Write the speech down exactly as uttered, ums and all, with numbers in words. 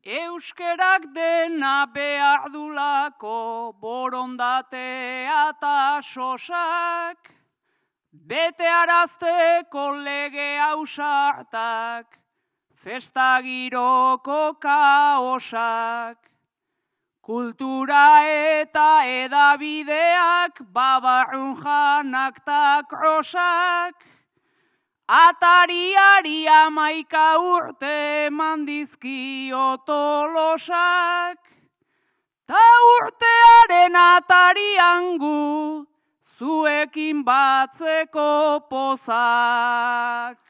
Euskerak dena behar dulako borondatea eta sosak, bete arazteko lege ausartak, festa giroko kaosak. Kultura eta edabideak, babarrun janak ta krosak, atariari amaika urte mandizkio tolosak, ta urtearen atarian gu, zuekin batzeko pozak.